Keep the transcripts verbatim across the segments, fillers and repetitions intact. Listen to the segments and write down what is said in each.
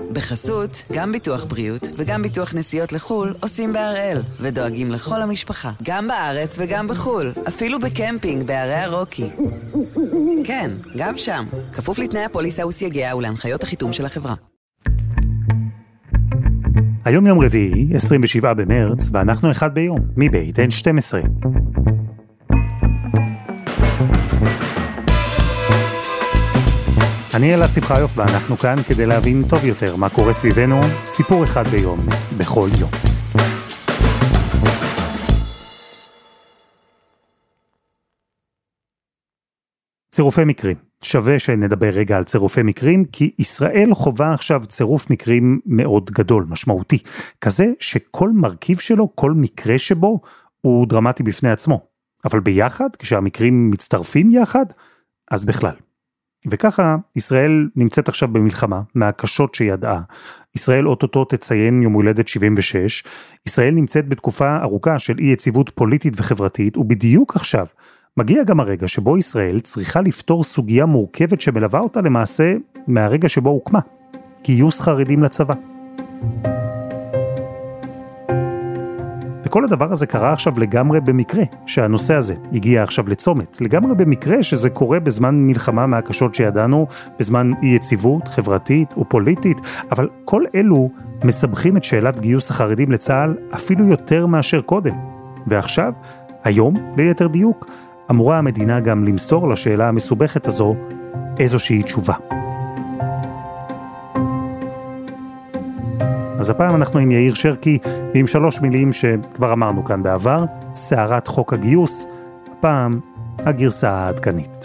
בחסות, גם ביטוח בריאות וגם ביטוח נסיעות לחול עושים בהראל, ודואגים לכל המשפחה, גם בארץ וגם בחול, אפילו בקמפינג בערי הרוקי. כן, גם שם, כפוף לתנאי הפוליסה וסייגיה ולהנחיות החיתום של החברה. היום יום רביעי, עשרים ושבעה במרץ, ואנחנו אחד ביום, מבית אן שתים עשרה. אני אלעד שמחיוף, ואנחנו כאן כדי להבין טוב יותר מה קורה סביבנו, סיפור אחד ביום, בכל יום. צירופי מקרים. שווה שנדבר רגע על צירופי מקרים, כי ישראל חובה עכשיו צירוף מקרים מאוד גדול, משמעותי, כזה שכל מרכיב שלו, כל מקרה שבו, הוא דרמטי בפני עצמו. אבל ביחד, כשהמקרים מצטרפים יחד, אז בכלל. וככה ישראל נמצאת עכשיו במלחמה, מהקשות שידעה. ישראל אוטוטו תציין יום הולדת שבעים ושש. ישראל נמצאת בתקופה ארוכה של אי יציבות פוליטית וחברתית, ובדיוק עכשיו מגיע גם הרגע שבו ישראל צריכה לפתור סוגיה מורכבת שמלווה אותה למעשה מהרגע שבו הוקמה. גיוס חרדים לצבא. וכל הדבר הזה קרה עכשיו לגמרי במקרה, שהנושא הזה הגיע עכשיו לצומת, לגמרי במקרה שזה קורה בזמן מלחמה מהקשות שידענו, בזמן אי יציבות חברתית ופוליטית, אבל כל אלו מסבכים את שאלת גיוס החרדים לצה"ל אפילו יותר מאשר קודם. ועכשיו, היום, ליתר דיוק, אמורה המדינה גם למסור לשאלה המסובכת הזו איזושהי תשובה. אז הפעם אנחנו עם יאיר שרקי, ועם שלוש מילים שכבר אמרנו כאן בעבר, סערת חוק הגיוס, הפעם הגרסה העדכנית.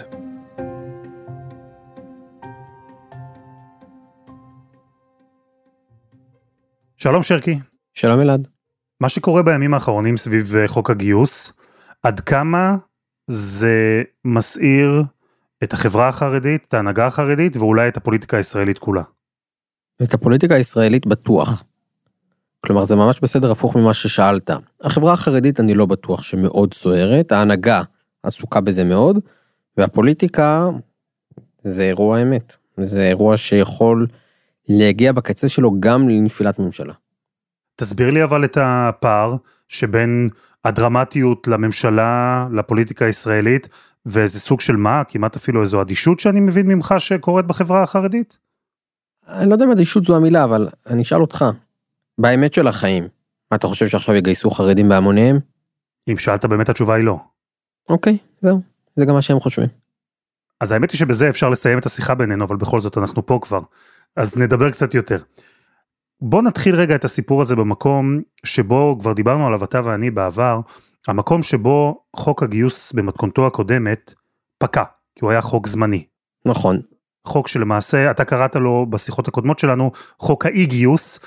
שלום שרקי. שלום אלעד. מה שקורה בימים האחרונים סביב חוק הגיוס, עד כמה זה מסעיר את החברה החרדית, את ההנהגה החרדית, ואולי את הפוליטיקה הישראלית כולה? את הפוליטיקה הישראלית בטוח. כלומר, זה ממש בסדר הפוך ממה ששאלת. החברה החרדית אני לא בטוח שמאוד סוערת, ההנהגה עסוקה בזה מאוד, והפוליטיקה זה אירוע אמת. זה אירוע שיכול להגיע בקצה שלו גם לנפילת ממשלה. תסביר לי אבל את הפער שבין הדרמטיות לממשלה, לפוליטיקה הישראלית, ואיזה סוג של מה, כמעט אפילו איזו אדישות שאני מבין ממך שקורית בחברה החרדית? אני לא יודע אם אדישות זו המילה, אבל אני אשאל אותך, באמת של החיים, מה אתה חושב שעכשיו יגייסו חרדים בהמוניהם? אם שאלת באמת התשובה היא לא. אוקיי, זהו, זה גם מה שהם חושבים. אז האמת היא שבזה אפשר לסיים את השיחה בינינו, אבל בכל זאת אנחנו פה כבר, אז נדבר קצת יותר. בוא נתחיל רגע את הסיפור הזה במקום שבו, כבר דיברנו עליו אתה ואני בעבר, המקום שבו חוק הגיוס במתכונתו הקודמת פקע, כי הוא היה חוק זמני. נכון. חוק שלמעשה, אתה קראת לו בשיחות הקודמות שלנו, חוק האי גיוס,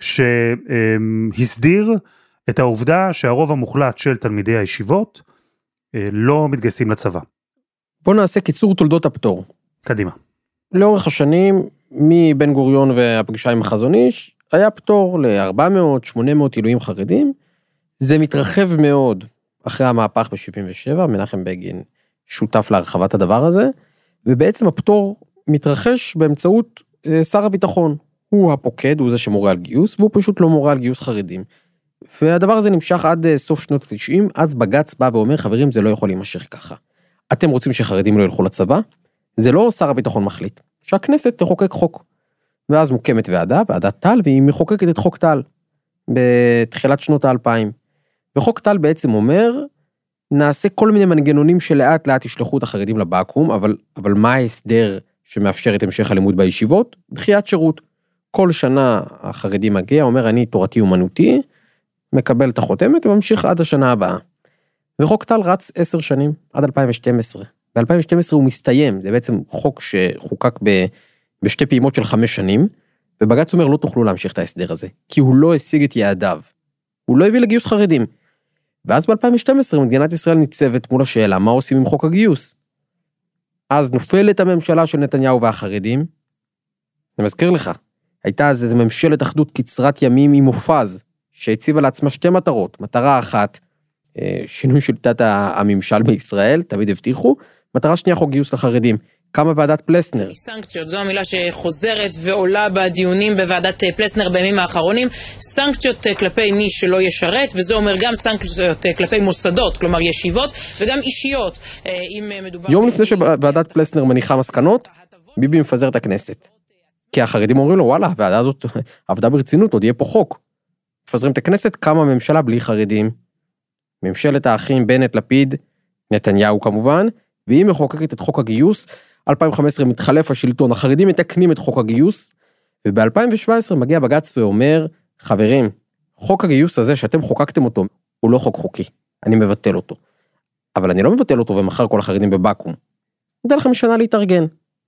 שהסדיר את העובדה שהרוב המוחלט של תלמידי הישיבות לא מתגייסים לצבא. בוא נעשה קיצור תולדות הפטור. קדימה. לאורך השנים, מבן גוריון והפגישה עם החזון איש, היה פטור ל-ארבע מאות שמונה מאות עילויים חרדים, זה מתרחב מאוד אחרי המהפך ב-שבעים ושבע, מנחם בגין שותף להרחבת הדבר הזה, ובעצם הפטור מתרחש באמצעות שר הביטחון, הוא הפוקד, הוא זה שמורה על גיוס, והוא פשוט לא מורה על גיוס חרדים, והדבר הזה נמשך עד סוף שנות ה-תשעים, אז בג"ץ בא ואומר, חברים, זה לא יכול להימשך ככה. אתם רוצים שחרדים לא ילכו לצבא? זה לא שר הביטחון מחליט, שהכנסת תחוקק חוק. ואז מוקמת ועדה, ועדת טל, והיא מחוקקת את חוק טל, בתחילת שנות האלפיים. וחוק טל בעצם אומר, נעשה כל מיני מנגנונים שלאט לאט ישלחו את החרדים לבקו"ם, אבל, אבל מה ההסדר שמאפשר את המשך הלימוד בישיבות? דחיית שירות. כל שנה החרדי מגיע, אומר, אני תורתי אומנותי, מקבל את החותמת וממשיך עד השנה הבאה. וחוק טל רץ עשר שנים, עד אלפיים ושתים עשרה. ב-אלפיים ושתים עשרה הוא מסתיים, זה בעצם חוק שחוקק ב... בשתי פעימות של חמש שנים, ובג"ץ אומר, לא תוכלו להמשיך את ההסדר הזה, כי הוא לא השיג את יעדיו. הוא לא הביא לגיוס חרדים. ואז ב-אלפיים ושתים עשרה מדינת ישראל ניצבת מול השאלה, מה עושים עם חוק הגיוס? אז נופלת הממשלה של נתניהו והחרדים, אני מזכיר לך, הייתה אז איזו ממשלת אחדות קצרת ימים עם מופז, שהציבה לעצמה שתי מטרות, מטרה אחת, שינוי שיטת הממשל בישראל, תמיד הבטיחו, מטרה שנייה חוק גיוס לחרדים, קמה ועדת פלסנר. סנקציות, זו המילה שחוזרת ועולה בדיונים בוועדת פלסנר בימים האחרונים. סנקציות כלפי מי שלא ישרת, וזה אומר גם סנקציות כלפי מוסדות, כלומר ישיבות, וגם אישיות. אם מדובר... יום לפני שוועדת פלסנר מניחה מסקנות, ביבי מפזר את הכנסת. כי החרדים אומרים לו, וואלה, הוועדה הזאת עבדה ברצינות, עוד יהיה פה חוק. מפזרים את הכנסת, קמה ממשלה בלי חרדים. ממשלת האחים בנט, לפיד, נתניהו כמובן, והיא מחוקקת את חוק הגיוס. אלפיים וחמש עשרה מתחלף השלטון, החרדים מתקנים את חוק הגיוס, וב-אלפיים שבע עשרה מגיע בג"ץ ואומר, חברים, חוק הגיוס הזה שאתם חוקקתם אותו, הוא לא חוק חוקי, אני מבטל אותו. אבל אני לא מבטל אותו ומחר כל החרדים בבקו"ם. נדע לכם שנה להתארגן.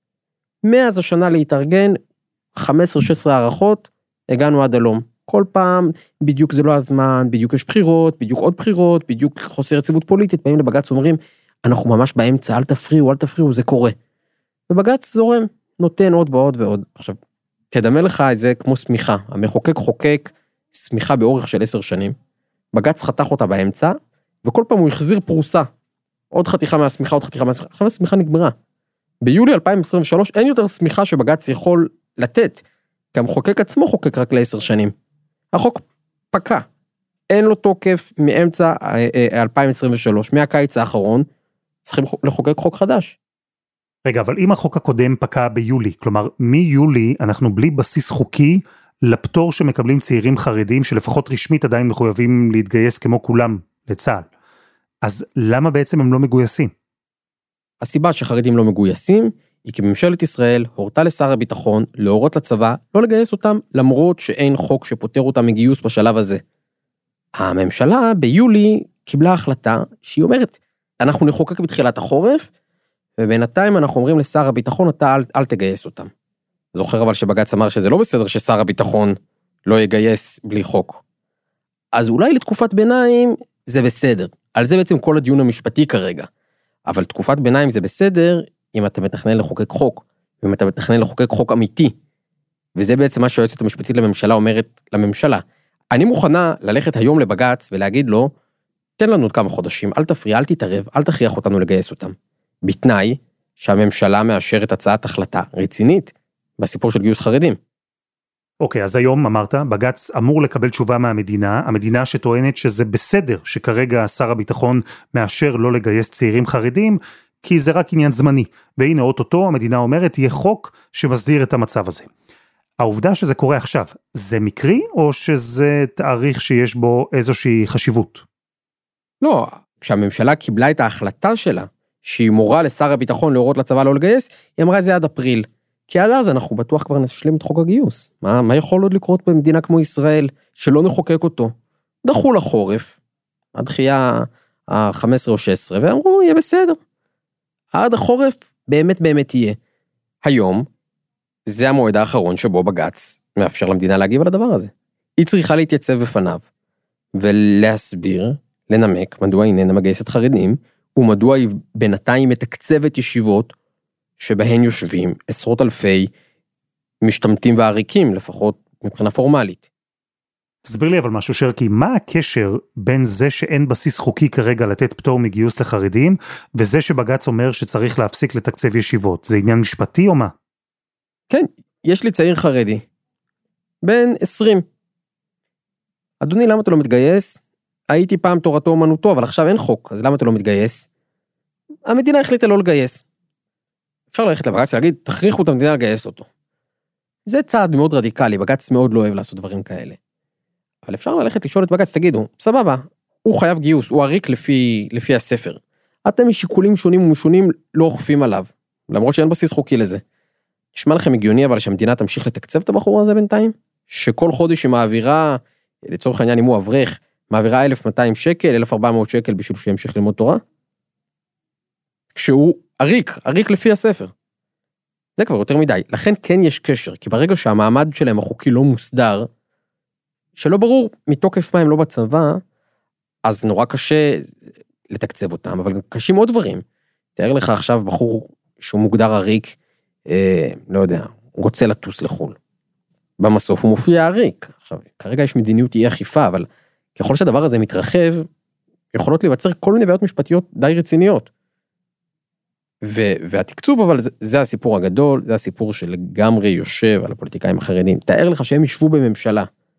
מאז השנה להתארגן, חמש עשרה שש עשרה הערכות, הגענו עד הלום. כל פעם, בדיוק זה לא הזמן, בדיוק יש בחירות, בדיוק עוד בחירות, בדיוק חוסר יציבות פוליטית, באים לבג"ץ ואומרים, אנחנו ממש באמצע, אל תפריעו, אל תפריעו, זה קורה. ובג"ץ זורם, נותן עוד ועוד ועוד. עכשיו, תדמה לך את זה כמו סמיכה, המחוקק חוקק סמיכה באורך של עשר שנים, בג"ץ חתך אותה באמצע, וכל פעם הוא החזיר פרוסה, עוד חתיכה מהסמיכה, עוד חתיכה מהסמיכה, עכשיו הסמיכה נגמרה. ביולי אלפיים עשרים ושלוש אין יותר סמיכה שבג"ץ יכול לתת, כי המחוקק עצמו חוקק רק לעשר שנים. החוק פקע, אין לו תוקף מאמצע אלפיים עשרים ושלוש, מהקיץ האחרון, צריכים לחוקק חוק חדש. רגע, אבל אם החוק הקודם פקע ביולי, כלומר מיולי אנחנו בלי בסיס חוקי לפטור שמקבלים צעירים חרדים, שלפחות רשמית עדיין מחויבים להתגייס כמו כולם לצה"ל, אז למה בעצם הם לא מגויסים? הסיבה שחרדים לא מגויסים, היא כי ממשלת ישראל הורתה לשר הביטחון להורות לצבא לא לגייס אותם, למרות שאין חוק שפוטר אותם מגיוס בשלב הזה. הממשלה ביולי קיבלה החלטה שהיא אומרת, אנחנו נחוקק בתחילת החורף, ובינתיים אנחנו אומרים לשר הביטחון, אתה אל, אל תגייס אותם. זוכר אבל שבג"ץ אמר שזה לא בסדר ששר הביטחון לא יגייס בלי חוק. אז אולי לתקופת ביניים זה בסדר. על זה בעצם כל הדיון המשפטי כרגע. אבל תקופת ביניים זה בסדר אם אתה מתכנן לחוקק חוק, אם אתה מתכנן לחוקק חוק אמיתי. וזה בעצם מה שהיועצת המשפטית לממשלה אומרת לממשלה. אני מוכנה ללכת היום לבג"ץ ולהגיד לו, תן לנו עוד כמה חודשים, אל תפריע, אל תתערב, אל תכריח אותנו לגייס אותם. בתנאי שהממשלה מאשרת הצעת החלטה רצינית בסיפור של גיוס חרדים. אוקיי, אז היום אמרת, בג"ץ אמור לקבל תשובה מהמדינה, המדינה שטוענת שזה בסדר שכרגע שר הביטחון מאשר לא לגייס צעירים חרדים, כי זה רק עניין זמני. והנה אוטוטו המדינה אומרת, יהיה חוק שמסדיר את המצב הזה. העובדה שזה קורה עכשיו, זה מקרי או שזה תאריך שיש בו איזושהי חשיבות? לא, כשהממשלה קיבלה את ההחלטה שלה, שהיא מורה לשר הביטחון להורות לצבא לא לגייס, היא אמרה זה עד אפריל. כי עד אז אנחנו בטוח כבר נשלים את חוק הגיוס. מה, מה יכול עוד לקרות במדינה כמו ישראל, שלא נחוקק אותו? דחו לחורף, הדחייה ה-חמש עשרה או שש עשרה, ואמרו, יהיה בסדר. עד החורף באמת באמת יהיה. היום, זה המועד האחרון שבו בג"ץ מאפשר למדינה להגיב על הדבר הזה. היא צריכה להתייצב בפניו, ולהסביר, לנמק, מדוע היא איננה מגייסת חרדים, ומדוע היא בינתיים מתקצבת ישיבות, שבהן יושבים עשרות אלפי משתמטים ועריקים, לפחות מבחינה פורמלית. תסביר לי אבל משהו שרקי, מה הקשר בין זה שאין בסיס חוקי כרגע לתת פטור מגיוס לחרדים, וזה שבג"ץ אומר שצריך להפסיק לתקצב ישיבות? זה עניין משפטי או מה? כן, יש לי צעיר חרדי, בן עשרים. אדוני, למה אתה לא מתגייס? הייתי פעם תורתו אומנותו, אבל עכשיו אין חוק, אז למה אתה לא מתגייס? המדינה החליטה לא לגייס. אפשר ללכת לבג"ץ ולהגיד, תכריחו את המדינה לגייס אותו. זה צעד מאוד רדיקלי, בג"ץ מאוד לא אוהב לעשות דברים כאלה. אבל אפשר ללכת לשאול את בג"ץ, תגידו, סבבה, הוא חייב גיוס, הוא עריק לפי, לפי הספר. אתם משיקולים שונים ומשונים לא אוכפים עליו, למרות שאין בסיס חוקי לזה. נשמע לכם הגיוני, אבל שהמדינה תמשיך לתקצב את הבחור הזה בינתיים? שכל חודש היא מעבירה, לצורך העניין אם הוא אברך, מעבירה אלף ומאתיים שקל, אלף וארבע מאות שקל בשביל שהוא ימשיך ללמוד תורה? כשהוא עריק, עריק לפי הספר. זה כבר יותר מדי. לכן כן יש קשר, כי ברגע שהמעמד שלהם החוקי לא מוסדר, שלא ברור מתוקף מה הם לא בצבא, אז נורא קשה לתקצב אותם, אבל קשים עוד דברים. תאר לך עכשיו בחור שהוא מוגדר עריק, אה, לא יודע, הוא רוצה לטוס לחול. במסוף הוא מופיע עריק. עכשיו, כרגע יש מדיניות אי אכיפה, אבל ככל שהדבר הזה מתרחב, יכולות להיווצר כל מיני בעיות משפטיות די רציניות. והתקצוב, אבל זה, זה הסיפור הגדול, זה הסיפור שלגמרי יושב על הפוליטיקאים החרדים. תאר לך שהם ישבו בממשלה,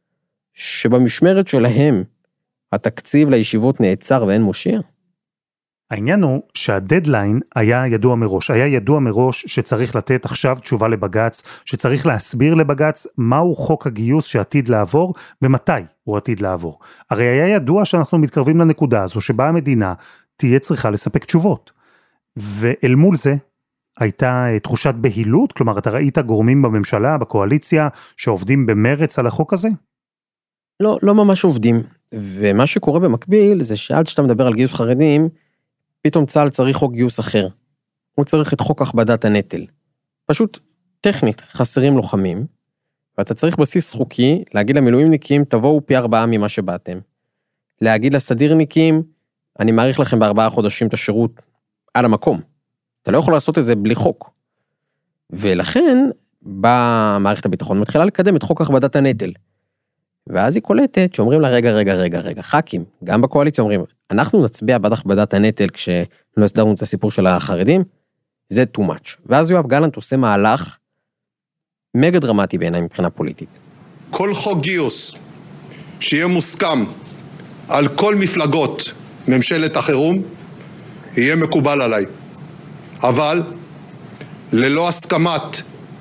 שבמשמרת שלהם התקציב לישיבות נעצר ואין מושיע. העניין הוא שהדדליין היה ידוע מראש, היה ידוע מראש שצריך לתת עכשיו תשובה לבגץ, שצריך להסביר לבגץ מהו חוק הגיוס שעתיד לעבור ומתי הוא עתיד לעבור. הרי היה ידוע שאנחנו מתקרבים לנקודה הזו שבה המדינה תהיה צריכה לספק תשובות. ואל מול זה הייתה תחושת בהילות, כלומר אתה ראית גורמים בממשלה, בקואליציה, שעובדים במרץ על החוק הזה? לא, לא ממש עובדים. ומה שקורה במקביל זה שעד שאתה מדבר על גיוס חרדים, פתאום צה"ל צריך חוק גיוס אחר. הוא צריך את חוק הכבדת הנטל. פשוט טכנית חסרים לוחמים, ואתה צריך בסיס חוקי להגיד למילואימניקים, תבואו פי ארבעה ממה שבאתם. להגיד לסדירניקים, אני מעריך לכם בארבעה חודשים את השירות על המקום. אתה לא יכול לעשות את זה בלי חוק. ולכן, באה מערכת הביטחון מתחילה לקדם את חוק הכבדת הנטל. ואז היא קולטת שאומרים לה, רגע, רגע, רגע, רגע, ח"כים, גם בקואליציה אומרים, אנחנו נצביע בעד הכבדת הנטל כשלא הסדרנו את הסיפור של החרדים, זה too much. ואז יואב גלנט עושה מהלך מגה דרמטי בעיניי מבחינה פוליטית. כל חוק גיוס שיהיה מוסכם על כל מפלגות ממשלת החירום, יהיה מקובל עליי. אבל ללא הסכמת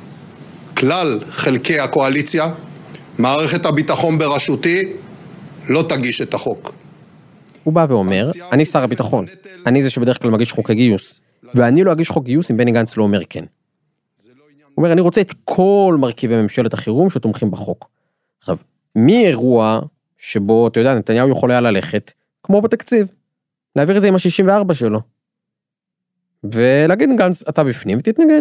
כלל חלקי הקואליציה, מערכת הביטחון בראשותי לא תגיש את החוק. הוא בא ואומר, אני שר הביטחון, אני זה שבדרך כלל מגיש חוק הגיוס, ואני לא אגיש חוק גיוס אם בני גנץ לא אומר כן. הוא אומר, אני רוצה את כל מרכיבי ממשלת החירום שתומכים בחוק. עכשיו, מי אירוע שבו, אתה יודע, נתניהו יכול היה ללכת, כמו בתקציב, להעביר את זה עם ה-שישים וארבע שלו, ולהגיד גנץ, אתה בפנים ותתנגד.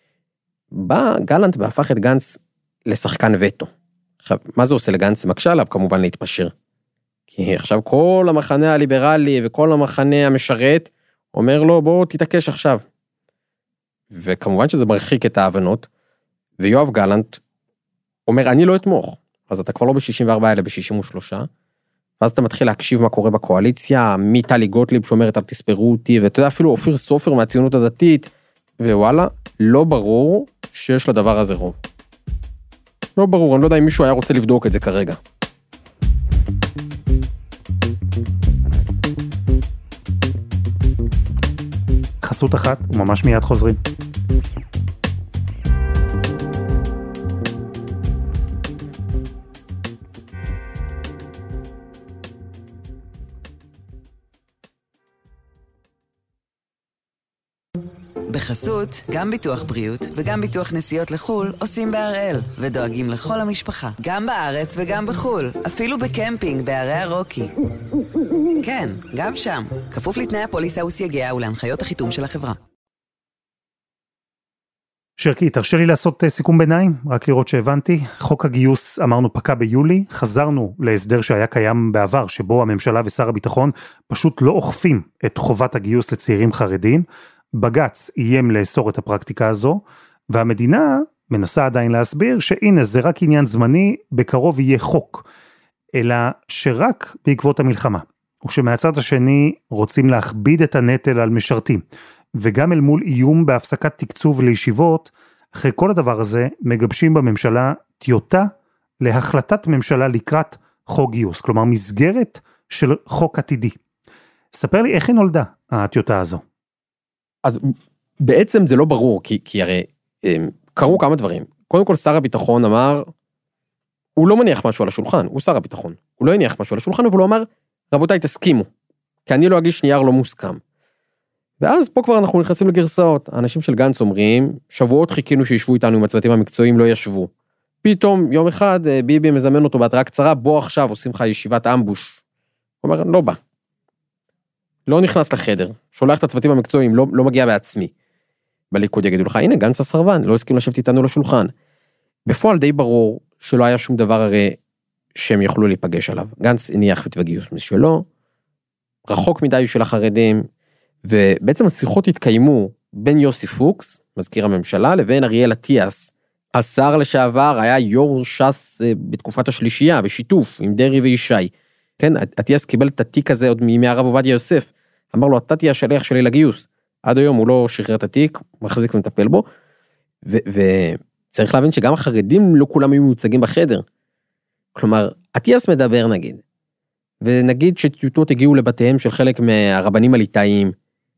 בא גלנט והפך את גנץ לשחקן וטו. עכשיו, מה זה עושה לגנץ? מקשה עליו כמובן להתפשר. כי עכשיו כל המחנה הליברלי וכל המחנה המשרת אומר לו, בוא תתעקש עכשיו. וכמובן שזה מרחיק את ההבנות, ויואב גלנט אומר, אני לא אתמוך. אז אתה כבר לא ב-שישים וארבע אלא ב-שישים ושלוש, ואז אתה מתחיל להקשיב מה קורה בקואליציה, מיטלי גוטליב שאומרת, אל תספרו אותי, ואתה יודע, אפילו אופיר סופר מהציונות הדתית, ווואלה, לא ברור שיש לדבר הזה רוב. לא ברור, אני לא יודע אם מישהו היה רוצה לבדוק את זה כרגע. חסות אחת, וממש מיד חוזרים. בחסות, גם ביטוח בריאות וגם ביטוח נסיעות לחול עושים בהראל ודואגים לכל המשפחה, גם בארץ וגם בחול, אפילו בקמפינג בערי הרוקי. כן, גם שם, כפוף לתנאי הפוליסה וסייגיה ולהנחיות החיתום של החברה. שרקי, תרשה לי לעשות סיכום ביניים, רק לראות שהבנתי. חוק הגיוס אמרנו פקע ביולי, חזרנו להסדר שהיה קיים בעבר, שבו הממשלה ושר הביטחון פשוט לא אוכפים את חובת הגיוס לצעירים חרדים, בגץ איים לאסור את הפרקטיקה הזו, והמדינה מנסה עדיין להסביר שהנה זה רק עניין זמני, בקרוב יהיה חוק, אלא שרק בעקבות המלחמה, ושמהצד השני רוצים להכביד את הנטל על משרתים, וגם אל מול איום בהפסקת תקצוב לישיבות, אחרי כל הדבר הזה מגבשים בממשלה טיוטה להחלטת ממשלה לקראת חוק גיוס, כלומר מסגרת של חוק עתידי. ספר לי איך היא נולדה הטיוטה הזו. אז בעצם זה לא ברור, כי, כי הרי קרו כמה דברים. קודם כל שר הביטחון אמר, הוא לא מניח משהו על השולחן, הוא שר הביטחון, הוא לא הניח משהו על השולחן, אבל הוא אמר, רבותיי תסכימו, כי אני לא אגיש נייר לא מוסכם. ואז פה כבר אנחנו נכנסים לגרסאות, האנשים של גנץ אומרים, שבועות חיכינו שישבו איתנו עם הצוותים המקצועיים, לא ישבו. פתאום יום אחד ביבי מזמן אותו בהתראה קצרה, בוא עכשיו עושים לך ישיבת אמבוש. הוא אומר, לא בא. לא נכנס לחדר, שולח את הצוותים המקצועיים, לא, לא מגיע בעצמי. בליכוד יגידו לך, הנה, גנץ הסרבן, לא הסכים לשבת איתנו לשולחן. בפועל די ברור שלא היה שום דבר הרי שהם יכולו להיפגש עליו. גנץ הניח מתווה גיוס משלו, רחוק מדי של החרדים, ובעצם השיחות התקיימו בין יוסי פוקס, מזכיר הממשלה, לבין אריאל אטיאס, השר לשעבר היה יו"ר ש"ס בתקופת השלישייה, בשיתוף עם דרעי וישי. כן, אטיאס קיבל את התיק הזה עוד מימי הרב עובדיה יוסף, אמר לו, אתה תהיה השליח שלי לגיוס, עד היום הוא לא שחרר את התיק, מחזיק ומטפל בו, וצריך להבין שגם החרדים לא כולם היו מיוצגים בחדר. כלומר, אטיאס מדבר נגיד, ונגיד שטיוטות הגיעו לבתיהם של חלק מהרבנים הליטאיים,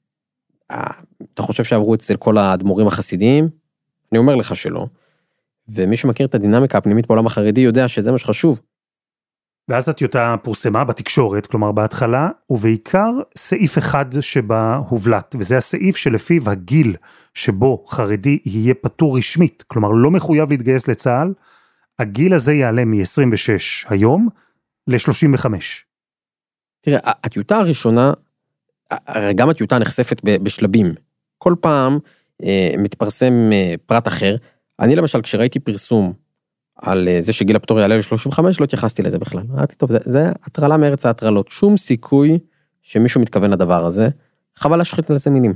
אתה חושב שעברו אצל כל האדמו"רים החסידיים? אני אומר לך שלא. ומי שמכיר את הדינמיקה הפנימית בעולם החרדי יודע שזה מה שחשוב. ואז הטיוטה פורסמה בתקשורת, כלומר בהתחלה, ובעיקר סעיף אחד שבה הובלט, וזה הסעיף שלפיו הגיל שבו חרדי יהיה פטור רשמית, כלומר לא מחויב להתגייס לצה"ל, הגיל הזה יעלה מ-עשרים ושש היום ל-שלושים וחמש. תראה, הטיוטה הראשונה, גם הטיוטה נחשפת בשלבים. כל פעם אה, מתפרסם אה, פרט אחר. אני למשל, כשראיתי פרסום על אה, זה שגיל הפטור יעלה ל-שלושים וחמש, לא התייחסתי לזה בכלל. אמרתי, טוב, זה, זה הטרלה מארץ ההטרלות. שום סיכוי שמישהו מתכוון לדבר הזה. חבל להשחית לזה מילים.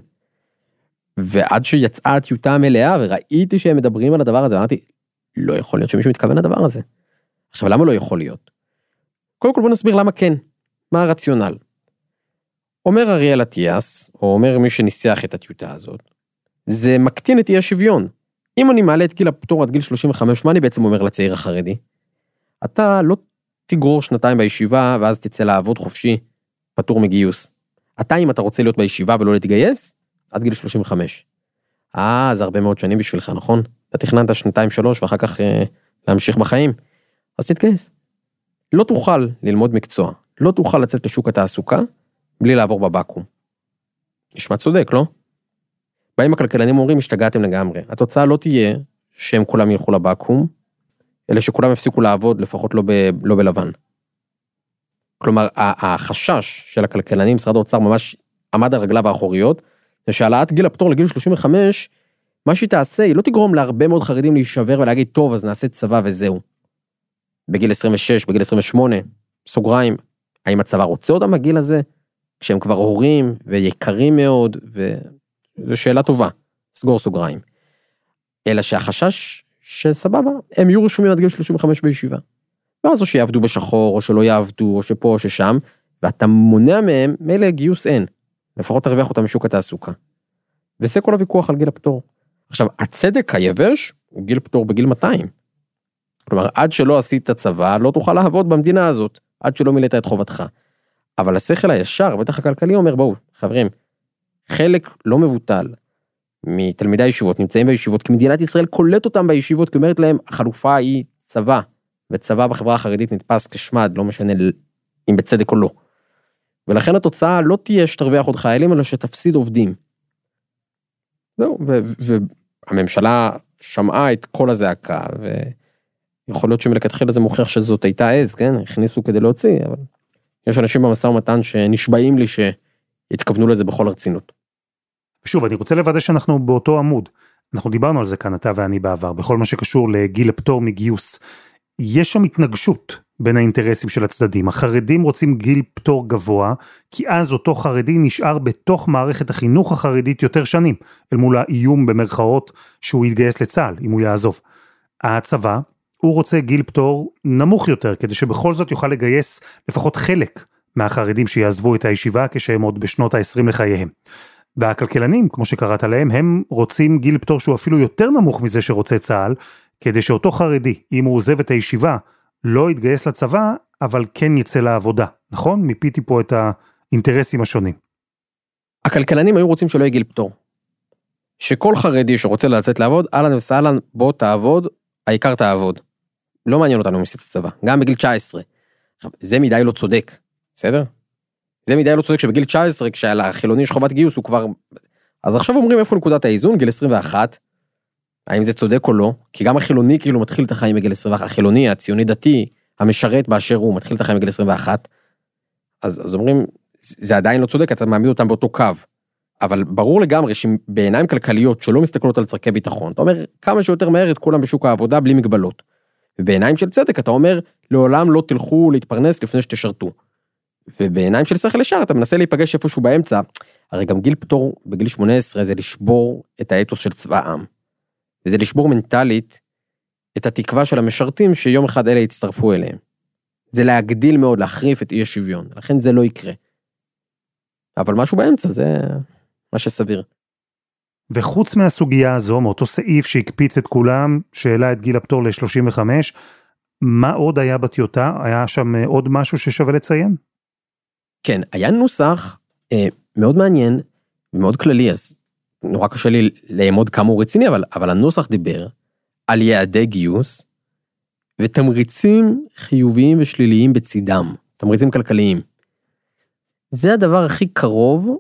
ועד שיצאה הטיוטה המלאה, וראיתי שהם מדברים על הדבר הזה, אמרתי, לא יכול להיות שמישהו מתכוון לדבר הזה. עכשיו, למה לא יכול להיות? קודם כל בוא נסביר למה כן. מה הרציונל? אומר אריאל אטיאס, או אומר מי שניסח את הטיוטה הזאת, זה מקטין את אי השוויון. אם אני מעלה את גיל הפטור עד גיל שלושים וחמש, מה אני בעצם אומר לצעיר החרדי? אתה לא תגרור שנתיים בישיבה, ואז תצא לעבוד חופשי, פטור מגיוס. אתה, אם אתה רוצה להיות בישיבה ולא להתגייס, עד גיל שלושים וחמש. אה, זה הרבה מאוד שנים בשבילך, נכון? אתה תכננת שנתיים שלוש, ואחר כך אה, להמשיך בחיים. אז תתגייס. לא תוכל ללמוד מקצוע, לא תוכל לצאת לשוק התעסוקה, בלי לעבור בבקום. נשמע צודק, לא? באים הכלכלנים אומרים, השתגעתם לגמרי. התוצאה לא תהיה שהם כולם ילכו לבקום, אלא שכולם יפסיקו לעבוד, לפחות לא, ב, לא בלבן. כלומר, החשש של הכלכלנים, משרד האוצר ממש עמד על רגליו האחוריות, זה שהעלאת גיל הפטור לגיל שלושים וחמש, מה שהיא תעשה, היא לא תגרום להרבה מאוד חרדים להישבר ולהגיד, טוב, אז נעשה צבא וזהו. בגיל עשרים ושש, בגיל עשרים ושמונה, סוגריים, האם הצבא רוצה אותם בגיל הזה? כשהם כבר הורים ויקרים מאוד, וזו שאלה טובה, סגור סוגריים. אלא שהחשש שסבבה, הם יהיו רשומים עד גיל שלושים וחמש בישיבה. ואז או שיעבדו בשחור, או שלא יעבדו, או שפה או ששם, ואתה מונע מהם, מילא גיוס אין. לפחות תרוויח אותם משוק התעסוקה. וזה כל הוויכוח על גיל הפטור. עכשיו, הצדק היבש הוא גיל פטור בגיל מאתיים. כלומר, עד שלא עשית צבא, לא תוכל לעבוד במדינה הזאת, עד שלא מילאת את חובתך. אבל השכל הישר, בטח הכלכלי אומר, בואו, חברים, חלק לא מבוטל מתלמידי הישיבות, נמצאים בישיבות, כי מדינת ישראל קולט אותם בישיבות, כי אומרת להם, החלופה היא צבא, וצבא בחברה החרדית נתפס כשמד, לא משנה אם בצדק או לא. ולכן התוצאה לא תהיה שתרוויח עוד חיילים, אלא שתפסיד עובדים. זהו, והממשלה שמעה את כל הזעקה, ויכול להיות שמלכתחילה זה מוכיח שזאת הייתה עז, כן? הכניסו כדי להוציא, אבל יש אנשים במשא ומתן שנשבעים לי שהתכוונו לזה בכל הרצינות. ושוב, אני רוצה לוודא שאנחנו באותו עמוד. אנחנו דיברנו על זה כאן, אתה ואני בעבר, בכל מה שקשור לגיל הפטור מגיוס. יש שם התנגשות בין האינטרסים של הצדדים. החרדים רוצים גיל פטור גבוה, כי אז אותו חרדי נשאר בתוך מערכת החינוך החרדית יותר שנים, אל מול האיום במרכאות שהוא יתגייס לצה"ל, אם הוא יעזוב. הצבא, הוא רוצה גיל פטור נמוך יותר, כדי שבכל זאת יוכל לגייס לפחות חלק מהחרדים שיעזבו את הישיבה, כשהם עוד בשנות ה-עשרים לחייהם. והכלכלנים, כמו שקראת עליהם, הם רוצים גיל פטור שהוא אפילו יותר נמוך מזה שרוצה צה"ל, כדי שאותו חרדי, אם הוא עוזב את הישיבה, לא יתגייס לצבא, אבל כן יצא לעבודה, נכון? מיפיתי פה את האינטרסים השונים. הכלכלנים היו רוצים שלא יהיה גיל פטור. שכל חרדי שרוצה לצאת לעבוד, אהלן וסהלן, בוא תעבוד, העיקר תעבוד. לא מעניין אותנו אם עשית צבא, גם בגיל תשע עשרה. עכשיו, זה מדי לא צודק, בסדר? זה מדי לא צודק שבגיל תשע עשרה, כשהחילוני יש חובת גיוס, הוא כבר... אז עכשיו אומרים איפה נקודת האיזון, גיל עשרים ואחת, האם זה צודק או לא? כי גם החילוני כאילו מתחיל את החיים בגיל עשרים ואחת, החילוני, הציוני דתי, המשרת באשר הוא, מתחיל את החיים בגיל עשרים ואחת, אז, אז אומרים, זה עדיין לא צודק, אתה מעמיד אותם באותו קו, אבל ברור לגמרי שבעיניים כלכליות שלא מסתכלות על צרכי ביטחון, אתה אומר, כמה שיותר מהר את כולם בשוק העבודה בלי מגבלות, ובעיניים של צדק אתה אומר, לעולם לא תלכו להתפרנס לפני שתשרתו, ובעיניים של שכל ישר אתה מנסה להיפגש איפשהו באמצע, הרי גם גיל פטור בגיל שמונה עשרה זה לשבור את האתוס של צבא העם, וזה לשבור מנטלית את התקווה של המשרתים שיום אחד אלה יצטרפו אליהם. זה להגדיל מאוד, להחריף את אי השוויון, לכן זה לא יקרה. אבל משהו באמצע זה מה שסביר. וחוץ מהסוגיה הזו, מאותו סעיף שהקפיץ את כולם, שהעלה את גיל הפטור ל-שלושים וחמש, מה עוד היה בטיוטה? היה שם עוד משהו ששווה לציין? כן, היה נוסח אה, מאוד מעניין ומאוד כללי, אז נורא קשה לי לעמוד כמה הוא רציני, אבל, אבל הנוסח דיבר על יעדי גיוס, ותמריצים חיוביים ושליליים בצידם, תמריצים כלכליים. זה הדבר הכי קרוב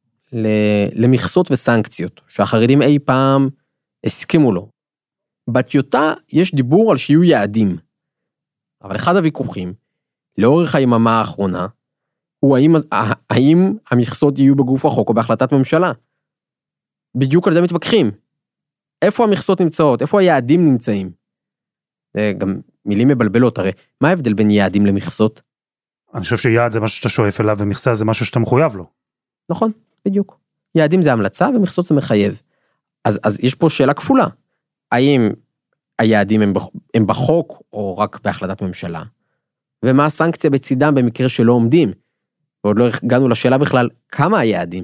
למכסות וסנקציות, שהחרדים אי פעם הסכימו לו. בטיוטה יש דיבור על שיהיו יעדים, אבל אחד הוויכוחים, לאורך היממה האחרונה, הוא האם, האם המכסות יהיו בגוף החוק או בהחלטת ממשלה. בדיוק על זה מתווכחים. איפה המכסות נמצאות? איפה היעדים נמצאים? זה גם מילים מבלבלות, הרי מה ההבדל בין יעדים למכסות? אני חושב שיעד זה משהו שאתה שואף אליו, ומכסה זה משהו שאתה מחויב לו. נכון, בדיוק. יעדים זה המלצה, ומכסות זה מחייב. אז, אז יש פה שאלה כפולה. האם היעדים הם, הם בחוק, או רק בהחלטת ממשלה? ומה הסנקציה בצידם במקרה שלא עומדים? ועוד לא הגענו לשאלה בכלל, כמה היעדים?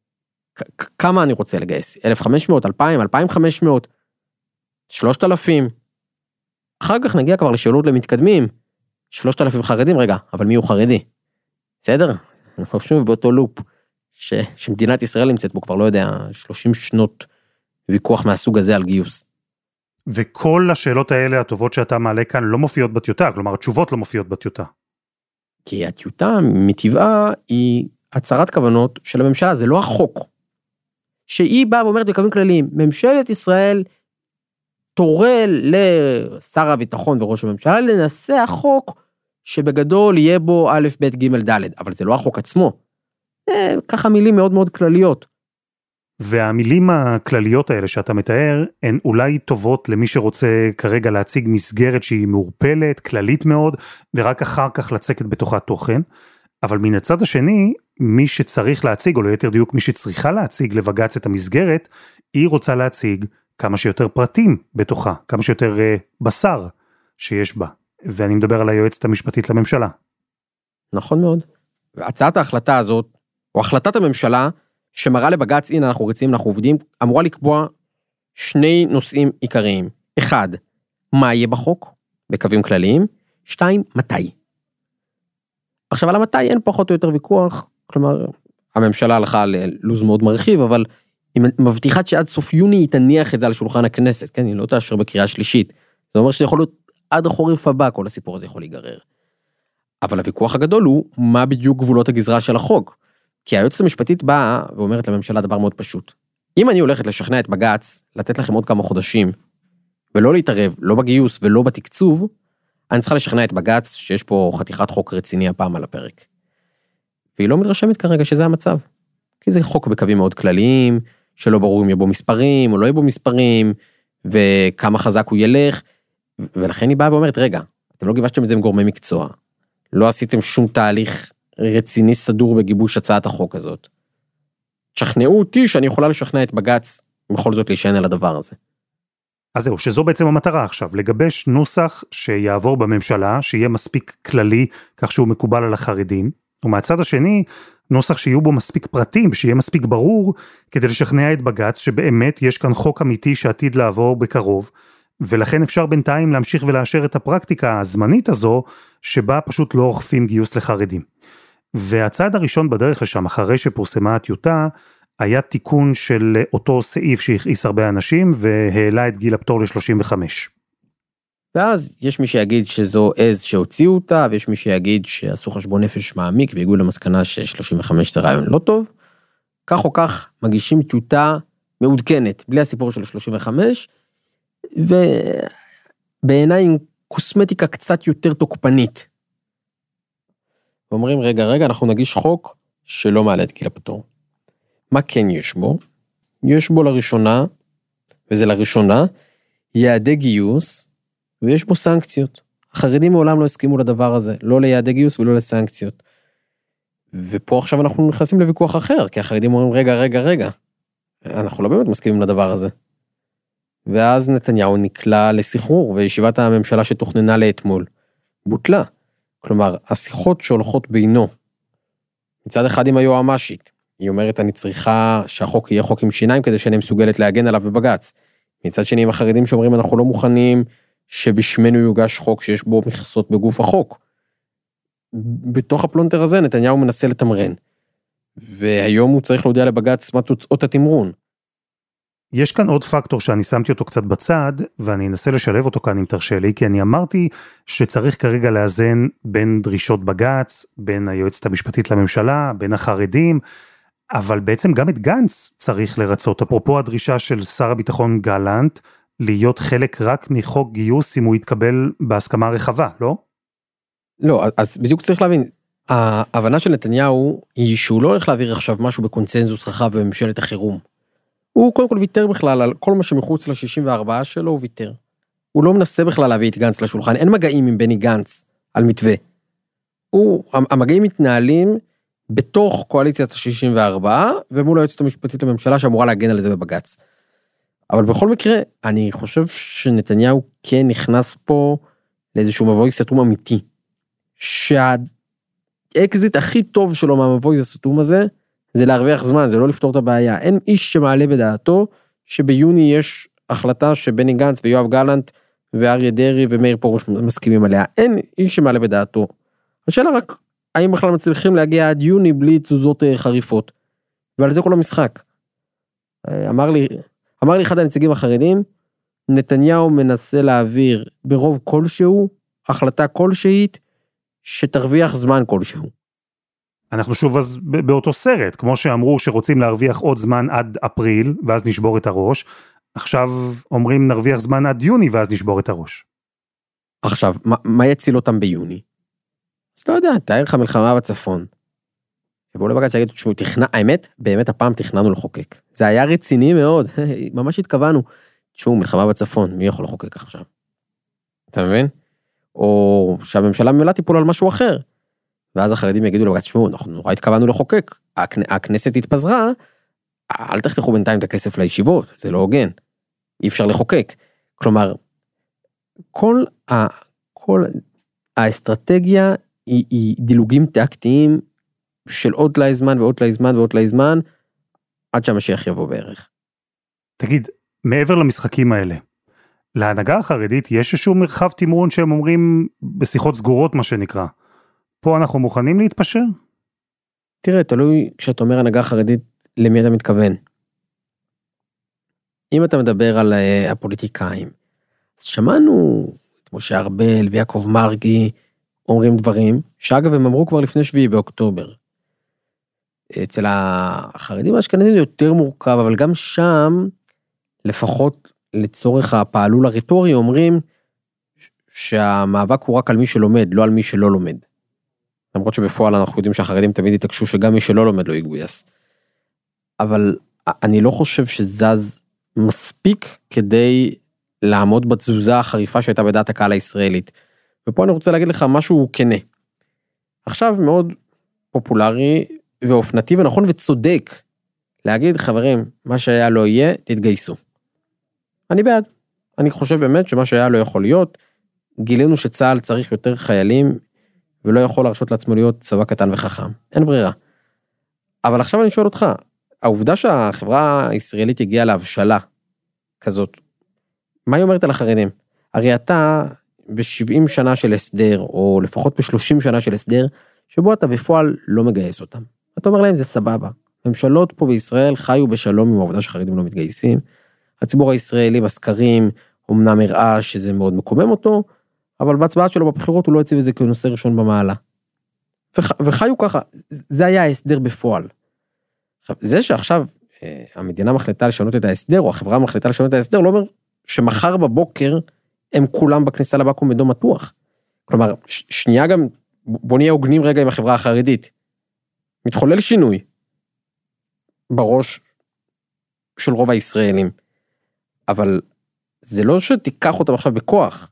כמה אני רוצה לגייס? אלף וחמש מאות, אלפיים, אלפיים וחמש מאות, שלושת אלפים. אחר כך נגיע כבר לשאלות למתקדמים, שלושת אלפים חרדים, רגע, אבל מי הוא חרדי? בסדר? אנחנו שוב באותו לופ, ש, שמדינת ישראל נמצאת בו, כבר לא יודע, שלושים שנות ויכוח מהסוג הזה על גיוס. וכל השאלות האלה הטובות שאתה מעלה כאן לא מופיעות בטיוטה, כלומר התשובות לא מופיעות בטיוטה. כי הטיוטה מטבעה היא הצהרת כוונות של הממשלה, זה לא החוק. שהיא באה ואומרת בקווים כלליים, ממשלת ישראל תורה לשר הביטחון וראש הממשלה לנסח חוק שבגדול יהיה בו א' ב' ג' ד', אבל זה לא החוק עצמו. זה ככה מילים מאוד מאוד כלליות. והמילים הכלליות האלה שאתה מתאר, הן אולי טובות למי שרוצה כרגע להציג מסגרת שהיא מעורפלת, כללית מאוד, ורק אחר כך לצקת בתוכה תוכן, אבל מן הצד השני, מי שצריך להציג, או ליתר דיוק מי שצריכה להציג לבג"ץ את המסגרת, היא רוצה להציג כמה שיותר פרטים בתוכה, כמה שיותר uh, בשר שיש בה, ואני מדבר על היועצת המשפטית לממשלה. נכון מאוד. והצעת ההחלטה הזאת, או החלטת הממשלה, שמראה לבג"ץ, הנה אנחנו רצים, אנחנו עובדים, אמורה לקבוע שני נושאים עיקריים. אחד, מה יהיה בחוק, בקווים כלליים. שתיים, מתי. עכשיו על המתי אין פחות או יותר ויכוח, כלומר, הממשלה הלכה ללוז מאוד מרחיב, אבל היא מבטיחת שעד סוף יוני היא תניח את זה על שולחן הכנסת, כן, היא לא תאשר בקריאה שלישית. זה אומר שזה יכול להיות עד החורף הבא, כל הסיפור הזה יכול להיגרר. אבל הוויכוח הגדול הוא, מה בדיוק גבולות הגזרה של החוק? כי היועצת המשפטית באה ואומרת לממשלה דבר מאוד פשוט. אם אני הולכת לשכנע את בג"ץ, לתת לכם עוד כמה חודשים, ולא להתערב, לא בגיוס ולא בתקצוב, אני צריכה לשכנע את בג"ץ שיש פה חתיכת חוק רציני הפעם על הפרק. והיא לא מתרשמת כרגע שזה המצב. כי זה חוק בקווים מאוד כלליים, שלא ברור אם יבוא מספרים או לא יבוא מספרים, וכמה חזק הוא ילך, ולכן היא באה ואומרת, רגע, אתם לא גיבשתם את זה עם גורמי מקצוע, לא עשיתם שום תהליך רציני סדור בגיבוש הצעת החוק הזאת. תשכנעו אותי שאני יכולה לשכנע את בג"ץ, בכל זאת להישען על הדבר הזה. אז זהו, שזו בעצם המטרה עכשיו, לגבש נוסח שיעבור בממשלה, שיהיה מספיק כללי, כך שהוא מקובל על החרדים, ומהצד השני, נוסח שיהיו בו מספיק פרטים, שיהיה מספיק ברור, כדי לשכנע את בג"ץ, שבאמת יש כאן חוק אמיתי שעתיד לעבור בקרוב, ולכן אפשר בינתיים להמשיך ולאשר את הפרקטיקה הזמנית הזו, שבה פשוט לא אוכפים גיוס לחרדים. והצעד הראשון בדרך לשם, אחרי שפורסמה הטיוטה, היה תיקון של אותו סעיף שהכעיס הרבה אנשים, והעלה את גיל הפטור ל-שלושים וחמש. ואז יש מי שיגיד שזו עז שהוציאו אותה, ויש מי שיגיד שעשו חשבון נפש מעמיק, והגיעו למסקנה ש-שלושים וחמש זה רעיון לא טוב. כך או כך, מגישים טיוטה מעודכנת, בלי הסיפור של שלושים וחמש, ובעיניי עם קוסמטיקה קצת יותר תוקפנית. ואומרים, רגע, רגע, אנחנו נגיש חוק שלא מעלה את גיל הפטור. מה כן יש בו? יש בו לראשונה, וזה לראשונה, יעדי גיוס, ויש בו סנקציות. החרדים מעולם לא הסכימו לדבר הזה, לא ליעדי גיוס ולא לסנקציות. ופה עכשיו אנחנו נכנסים לוויכוח אחר, כי החרדים אומרים, רגע, רגע, רגע, אנחנו לא באמת מסכימים לדבר הזה. ואז נתניהו נקלע לסחרור, וישיבת הממשלה שתוכננה לאתמול, בוטלה. כלומר, השיחות שהולכות בינו, מצד אחד עם היועמ"שית, היא אומרת, אני צריכה שהחוק יהיה חוק עם שיניים, כדי שאני מסוגלת להגן עליו בבג"ץ. מצד שני, עם החרדים שאומרים, אנחנו לא מוכנים שבשמנו יוגש חוק שיש בו מכסות בגוף החוק. בתוך הפלונטר הזה, נתניהו מנסה לתמרן. והיום הוא צריך להודיע לבג"ץ מה תוצאות התמרון. יש כאן עוד פקטור שאני שמתי אותו קצת בצד, ואני אנסה לשלב אותו כאן אם תרשה לי, כי אני אמרתי שצריך כרגע לאזן בין דרישות בג"ץ, בין היועצת המשפטית לממשלה, בין החרדים, אבל בעצם גם את גנץ צריך לרצות. אפרופו הדרישה של שר הביטחון גלנט, להיות חלק רק מחוק גיוס אם הוא יתקבל בהסכמה רחבה, לא? לא, אז בדיוק צריך להבין, ההבנה של נתניהו היא שהוא לא הולך להעביר עכשיו משהו בקונצנזוס רחב בממשלת החירום. הוא קודם כל ויתר בכלל על כל מה שמחוץ ל-שישים וארבע שלו, הוא ויתר. הוא לא מנסה בכלל להביא את גנץ לשולחן, אין מגעים עם בני גנץ על מתווה. הוא, המגעים מתנהלים בתוך קואליציית ה-שישים וארבע, ומול היועצת המשפטית לממשלה שאמורה להגן על זה בבג"ץ. אבל בכל מקרה, אני חושב שנתניהו כן נכנס פה לאיזשהו מבוי סתום אמיתי, שהאקזיט הכי טוב שלו מהמבוי הסתום הזה, זה להרוויח זמן, זה לא לפתור את הבעיה. אין איש שמעלה בדעתו שביוני יש החלטה שבני גנץ ויואב גלנט ואריה דרעי ומאיר פרוש מסכימים עליה. אין איש שמעלה בדעתו. השאלה רק, האם בכלל מצליחים להגיע עד יוני בלי תזוזות חריפות? ועל זה כל המשחק. אמר לי, אמר לי אחד הנציגים החרדים, נתניהו מנסה להעביר ברוב כלשהו, החלטה כלשהית, שתרוויח זמן כלשהו. אנחנו שוב אז באותו סרט, כמו שאמרו שרוצים להרוויח עוד זמן עד אפריל, ואז נשבור את הראש, עכשיו אומרים נרוויח זמן עד יוני, ואז נשבור את הראש. עכשיו, מה, מה יציל אותם ביוני? אז לא יודע, תאר לך מלחמה בצפון. ובואו לבג"ץ יגידו, תשמעו, תכנע, האמת, באמת הפעם תכננו לחוקק. זה היה רציני מאוד, ממש התכוונו. תשמעו, מלחמה בצפון, מי יכול לחוקק עכשיו? אתה מבין? או שהממשלה ממילא תיפול על משהו אחר. ואז החרדים יגידו לבג"ץ, תשמעו, אנחנו נורא התכוונו לחוקק. הכנסת התפזרה, אל תחתכו בינתיים את הכסף לישיבות, זה לא הוגן. אי אפשר לחוקק. כלומר, כל, ה, כל האסטרטגיה היא, היא דילוגים טקטיים של עוד תלאי זמן ועוד תלאי זמן ועוד תלאי זמן, עד שהמשיח יבוא בערך. תגיד, מעבר למשחקים האלה, להנהגה החרדית יש איזשהו מרחב תמרון שהם אומרים בשיחות סגורות מה שנקרא. פה אנחנו מוכנים להתפשר? תראה, תלוי כשאתה אומר הנהגה חרדית, למי אתה מתכוון? אם אתה מדבר על uh, הפוליטיקאים, אז שמענו את משה ארבל ויעקב מרגי אומרים דברים, שאגב הם אמרו כבר לפני שביעי באוקטובר. אצל החרדים האשכנזים זה יותר מורכב, אבל גם שם, לפחות לצורך הפעלול הרטורי, אומרים שהמאבק הוא רק על מי שלומד, לא על מי שלא לומד. למרות שבפועל אנחנו יודעים שהחרדים תמיד יתעקשו שגם מי שלא לומד לא יגויס. אבל אני לא חושב שזז מספיק כדי לעמוד בתזוזה החריפה שהייתה בדעת הקהל הישראלית. ופה אני רוצה להגיד לך משהו כנה. עכשיו מאוד פופולרי ואופנתי ונכון וצודק להגיד, חברים, מה שהיה לא יהיה, תתגייסו. אני בעד. אני חושב באמת שמה שהיה לא יכול להיות, גילינו שצה"ל צריך יותר חיילים, ולא יכול להרשות לעצמו להיות צבא קטן וחכם. אין ברירה. אבל עכשיו אני שואל אותך, העובדה שהחברה הישראלית הגיעה להבשלה כזאת, מה היא אומרת על החרדים? הרי אתה ב-שבעים שנה של הסדר, או לפחות ב-שלושים שנה של הסדר, שבו אתה בפועל לא מגייס אותם. אתה אומר להם, זה סבבה. ממשלות פה בישראל חיו בשלום עם העובדה שחרדים לא מתגייסים. הציבור הישראלי בסקרים, אמנם הראה שזה מאוד מקומם אותו, אבל בהצבעה שלו בבחירות הוא לא הציב את זה כנושא ראשון במעלה. וח, וחיו ככה, זה היה ההסדר בפועל. עכשיו, זה שעכשיו אה, המדינה מחליטה לשנות את ההסדר, או החברה מחליטה לשנות את ההסדר, לא אומר שמחר בבוקר הם כולם בכניסה לבקו"ם מדום מתוח. כלומר, ש, שנייה גם, בוא נהיה הוגנים רגע עם החברה החרדית. מתחולל שינוי בראש של רוב הישראלים. אבל זה לא שתיקח אותם עכשיו בכוח.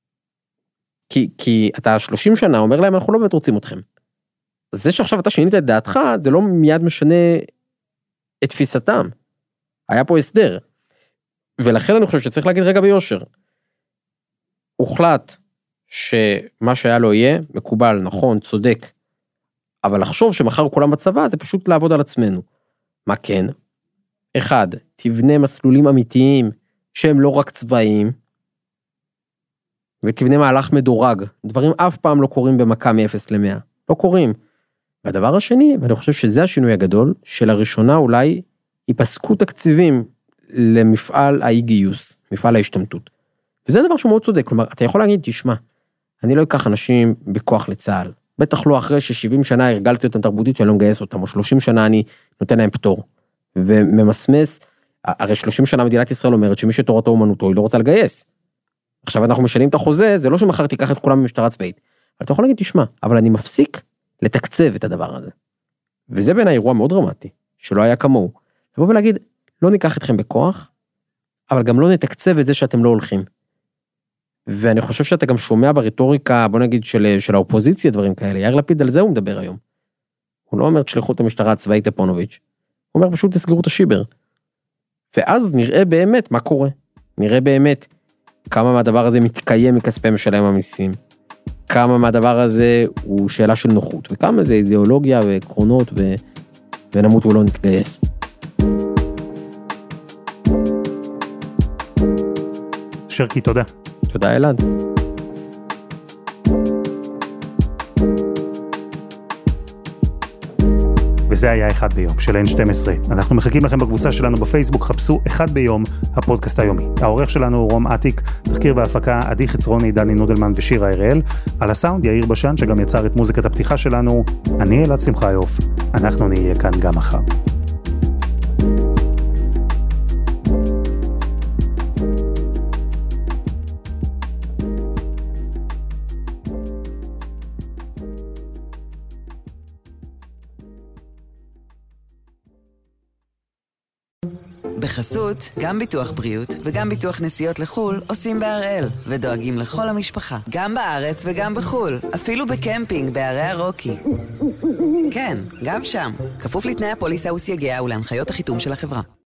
כי, כי אתה שלושים שנה אומר להם, אנחנו לא באמת רוצים אתכם. זה שעכשיו אתה שינית את דעתך, זה לא מיד משנה את תפיסתם. היה פה הסדר. ולכן אני חושב שצריך להגיד רגע ביושר. הוחלט שמה שהיה לא יהיה, מקובל, נכון, צודק, אבל לחשוב שמחר כולם בצבא, זה פשוט לעבוד על עצמנו. מה כן? אחד, תבנה מסלולים אמיתיים, שהם לא רק צבאיים, ותבנה מהלך מדורג. דברים אף פעם לא קורים במכה מ-אפס למאה. לא קורים. והדבר השני, ואני חושב שזה השינוי הגדול, שלראשונה אולי ייפסקו תקציבים למפעל האי-גיוס, מפעל ההשתמטות. וזה דבר שהוא מאוד צודק, כלומר, אתה יכול להגיד, תשמע, אני לא אקח אנשים בכוח לצה"ל, בטח לא אחרי ש-שבעים שנה הרגלתי אותם תרבותית שאני לא מגייס אותם, או שלושים שנה אני נותן להם פטור, וממסמס, הרי שלושים שנה מדינת ישראל אומרת שמי שתורתו אומנותו היא לא רוצה לגייס. עכשיו אנחנו משנים את החוזה, זה לא שמחר תיקח את כולם במשטרה צבאית, אבל אתה יכול להגיד, תשמע, אבל אני מפסיק לתקצב את הדבר הזה. וזה בין האירוע מאוד דרמטי, שלא היה כמוהו. לבוא ולהגיד, לא ניקח אתכם בכוח, אבל גם לא נתקצב את זה שאתם לא הולכים. ואני חושב שאתה גם שומע ברטוריקה, בוא נגיד, של, של האופוזיציה, דברים כאלה. יאיר לפיד על זה הוא מדבר היום. הוא לא אומר, תשלחו את המשטרה הצבאית לפונוביץ'. הוא אומר, פשוט תסגרו את השיבר. ואז נראה באמת מה קורה. נראה באמת כמה מהדבר הזה מתקיים מכספי משלם המיסים. כמה מהדבר הזה הוא שאלה של נוחות, וכמה זה אידיאולוגיה ועקרונות, ו... ונמות ולא נתגייס. שרקי, תודה. תודה, אלעד. וזה היה אחד ביום של אן שתים עשרה. אנחנו מחכים לכם בקבוצה שלנו בפייסבוק, חפשו אחד ביום הפודקאסט היומי. העורך שלנו הוא רום עתיק, תחקיר והפקה עדי חצרוני, דני נודלמן ושירה הראל. על הסאונד יאיר בשן שגם יצר את מוזיקת הפתיחה שלנו. אני אלעד שמחיוף, אנחנו נהיה כאן גם מחר. בחסות, גם ביטוח בריאות וגם ביטוח נסיעות לחול עושים בהראל ודואגים לכל המשפחה, גם בארץ וגם בחול, אפילו בקמפינג בערי הרוקי. כן, גם שם, כפוף לתנאי הפוליסה וסייגיה ולהנחיות החיתום של החברה.